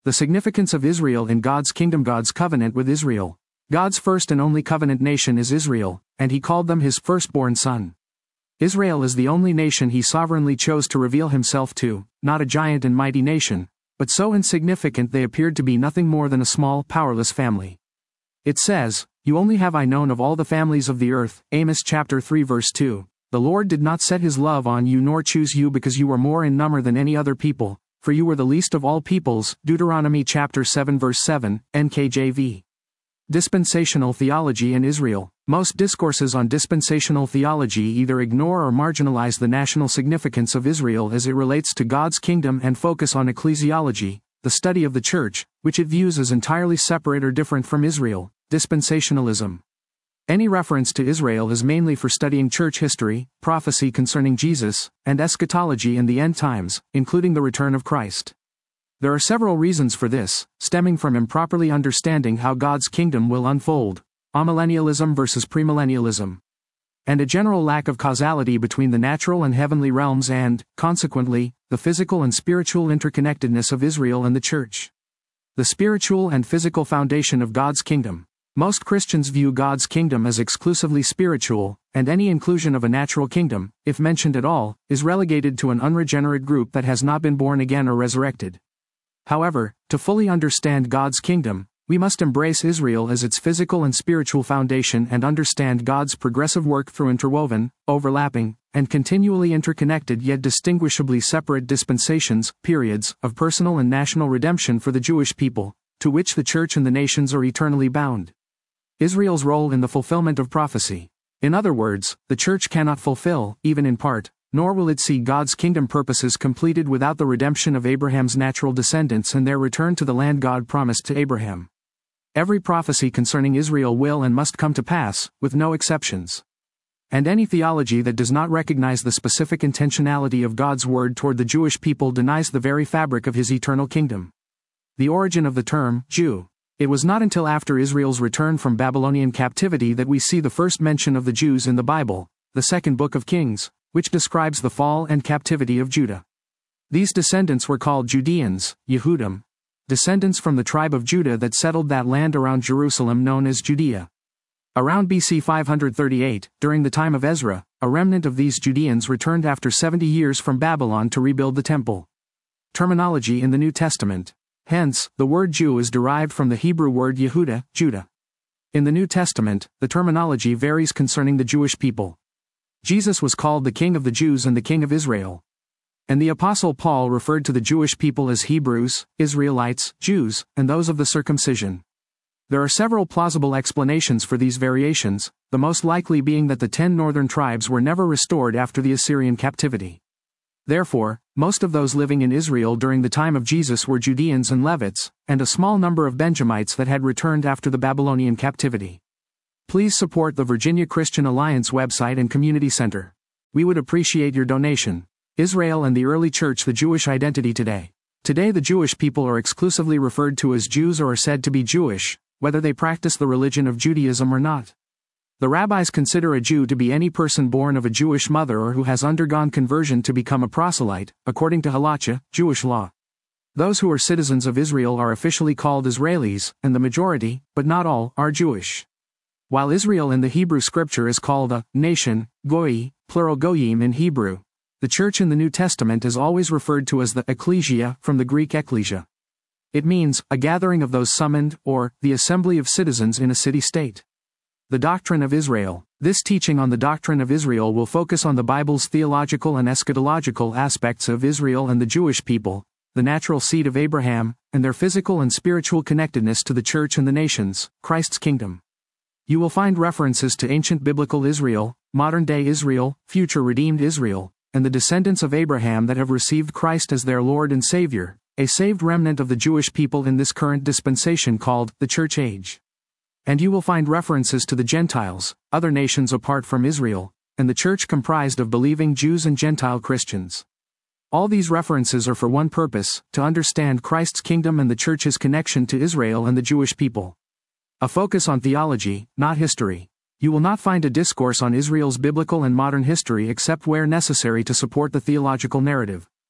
The significance of Israel in God's kingdom. God's covenant with Israel. God's first and only covenant nation is Israel, and he called them his firstborn son. Israel is the only nation he sovereignly chose to reveal himself to, not a giant and mighty nation, but so insignificant they appeared to be nothing more than a small, powerless family. It says, "You only have I known of all the families of the earth," Amos chapter 3 verse 2. "The Lord did not set his love on you nor choose you because you were more in number than any other people, for you were the least of all peoples," Deuteronomy chapter 7 verse 7, NKJV. Dispensational theology in Israel. Most discourses on dispensational theology either ignore or marginalize the national significance of Israel as it relates to God's kingdom and focus on ecclesiology, the study of the church, which it views as entirely separate or different from Israel. Dispensationalism. Any reference to Israel is mainly for studying church history, prophecy concerning Jesus, and eschatology in the end times, including the return of Christ. There are several reasons for this, stemming from improperly understanding how God's kingdom will unfold, amillennialism versus premillennialism, and a general lack of causality between the natural and heavenly realms and, consequently, the physical and spiritual interconnectedness of Israel and the church. The spiritual and physical foundation of God's kingdom. Most Christians view God's kingdom as exclusively spiritual, and any inclusion of a natural kingdom, if mentioned at all, is relegated to an unregenerate group that has not been born again or resurrected. However, to fully understand God's kingdom, we must embrace Israel as its physical and spiritual foundation and understand God's progressive work through interwoven, overlapping, and continually interconnected yet distinguishably separate dispensations, periods, of personal and national redemption for the Jewish people, to which the church and the nations are eternally bound. Israel's role in the fulfillment of prophecy. In other words, the church cannot fulfill, even in part, nor will it see God's kingdom purposes completed without the redemption of Abraham's natural descendants and their return to the land God promised to Abraham. Every prophecy concerning Israel will and must come to pass, with no exceptions. And any theology that does not recognize the specific intentionality of God's word toward the Jewish people denies the very fabric of his eternal kingdom. The origin of the term, Jew. It was not until after Israel's return from Babylonian captivity that we see the first mention of the Jews in the Bible, the second book of Kings, which describes the fall and captivity of Judah. These descendants were called Judeans, Yehudim, descendants from the tribe of Judah that settled that land around Jerusalem known as Judea. Around BC 538, during the time of Ezra, a remnant of these Judeans returned after 70 years from Babylon to rebuild the temple. Terminology in the New Testament. Hence, the word Jew is derived from the Hebrew word Yehuda, Judah. In the New Testament, the terminology varies concerning the Jewish people. Jesus was called the King of the Jews and the King of Israel. And the Apostle Paul referred to the Jewish people as Hebrews, Israelites, Jews, and those of the circumcision. There are several plausible explanations for these variations, the most likely being that the 10 northern tribes were never restored after the Assyrian captivity. Therefore, most of those living in Israel during the time of Jesus were Judeans and Levites, and a small number of Benjamites that had returned after the Babylonian captivity. Please support the Virginia Christian Alliance website and community center. We would appreciate your donation. Israel and the early church. The Jewish identity today. Today the Jewish people are exclusively referred to as Jews or are said to be Jewish, whether they practice the religion of Judaism or not. The rabbis consider a Jew to be any person born of a Jewish mother or who has undergone conversion to become a proselyte, according to Halacha, Jewish law. Those who are citizens of Israel are officially called Israelis, and the majority, but not all, are Jewish. While Israel in the Hebrew scripture is called a nation, goi, plural goyim in Hebrew, the church in the New Testament is always referred to as the ecclesia, from the Greek ekklesia. It means, a gathering of those summoned, or, the assembly of citizens in a city-state. The doctrine of Israel. This teaching on the doctrine of Israel will focus on the Bible's theological and eschatological aspects of Israel and the Jewish people, the natural seed of Abraham, and their physical and spiritual connectedness to the church and the nations, Christ's kingdom. You will find references to ancient biblical Israel, modern-day Israel, future redeemed Israel, and the descendants of Abraham that have received Christ as their Lord and Savior, a saved remnant of the Jewish people in this current dispensation called the Church Age. And you will find references to the Gentiles, other nations apart from Israel, and the church comprised of believing Jews and Gentile Christians. All these references are for one purpose, to understand Christ's kingdom and the church's connection to Israel and the Jewish people. A focus on theology, not history. You will not find a discourse on Israel's biblical and modern history except where necessary to support the theological narrative.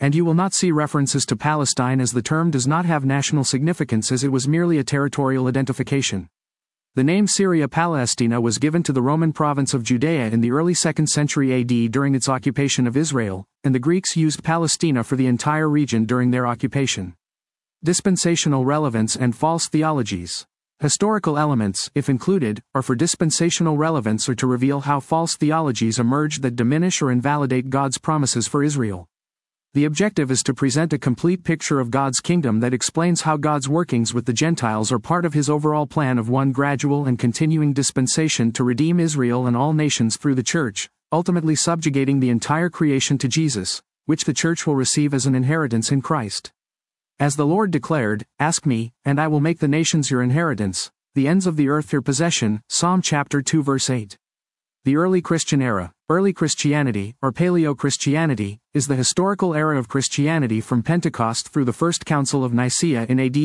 And you will not see references to Palestine, as the term does not have national significance, as it was merely a territorial identification. The name Syria Palestina was given to the Roman province of Judea in the early 2nd century AD during its occupation of Israel, and the Greeks used Palestina for the entire region during their occupation. Dispensational relevance and false theologies. Historical elements, if included, are for dispensational relevance or to reveal how false theologies emerged that diminish or invalidate God's promises for Israel. The objective is to present a complete picture of God's kingdom that explains how God's workings with the Gentiles are part of his overall plan of one gradual and continuing dispensation to redeem Israel and all nations through the church, ultimately subjugating the entire creation to Jesus, which the church will receive as an inheritance in Christ. As the Lord declared, "Ask me, and I will make the nations your inheritance, the ends of the earth your possession," Psalm chapter 2 verse 8. The early Christian era, early Christianity, or Paleo-Christianity, is the historical era of Christianity from Pentecost through the First Council of Nicaea in AD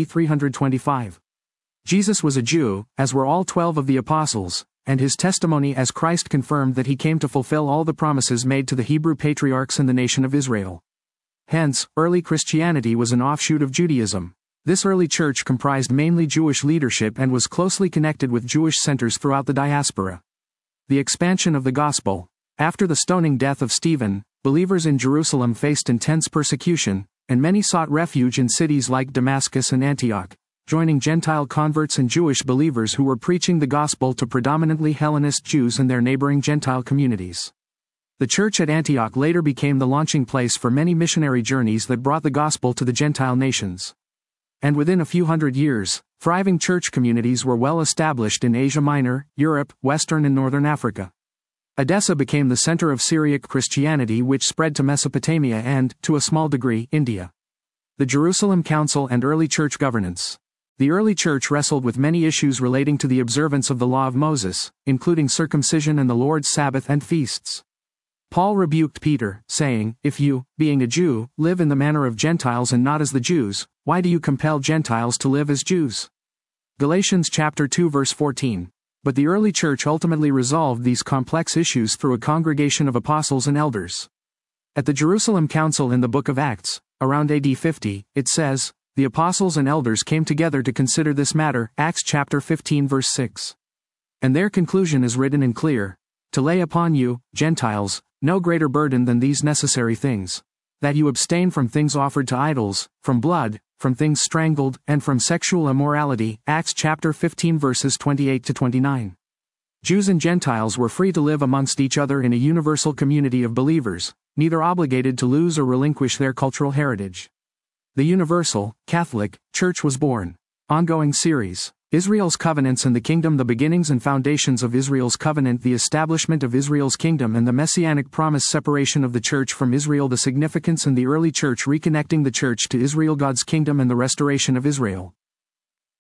325. Jesus was a Jew, as were all 12 of the apostles, and his testimony as Christ confirmed that he came to fulfill all the promises made to the Hebrew patriarchs and the nation of Israel. Hence, early Christianity was an offshoot of Judaism. This early church comprised mainly Jewish leadership and was closely connected with Jewish centers throughout the diaspora. The expansion of the gospel. After the stoning death of Stephen, believers in Jerusalem faced intense persecution, and many sought refuge in cities like Damascus and Antioch, joining Gentile converts and Jewish believers who were preaching the gospel to predominantly Hellenist Jews and their neighboring Gentile communities. The church at Antioch later became the launching place for many missionary journeys that brought the gospel to the Gentile nations. And within a few hundred years, thriving church communities were well established in Asia Minor, Europe, Western and Northern Africa. Edessa became the center of Syriac Christianity, which spread to Mesopotamia and, to a small degree, India. The Jerusalem Council and early church governance. The early church wrestled with many issues relating to the observance of the law of Moses, including circumcision and the Lord's Sabbath and feasts. Paul rebuked Peter, saying, "If you, being a Jew, live in the manner of Gentiles and not as the Jews, why do you compel Gentiles to live as Jews?" Galatians chapter 2 verse 14. But the early church ultimately resolved these complex issues through a congregation of apostles and elders. At the Jerusalem Council in the book of Acts, around AD 50, it says, "The apostles and elders came together to consider this matter," Acts chapter 15 verse 6. And their conclusion is written in clear, "To lay upon you, Gentiles, no greater burden than these necessary things, that you abstain from things offered to idols, from blood, from things strangled, and from sexual immorality," Acts chapter 15 verses 28 to 29. Jews and Gentiles were free to live amongst each other in a universal community of believers, neither obligated to lose or relinquish their cultural heritage. The Universal, Catholic, Church was born. Ongoing series. Israel's covenants and the kingdom. The beginnings and foundations of Israel's covenant. The establishment of Israel's kingdom and the messianic promise. Separation of the church from Israel. The significance and the early church reconnecting the church to Israel. God's kingdom and the restoration of Israel.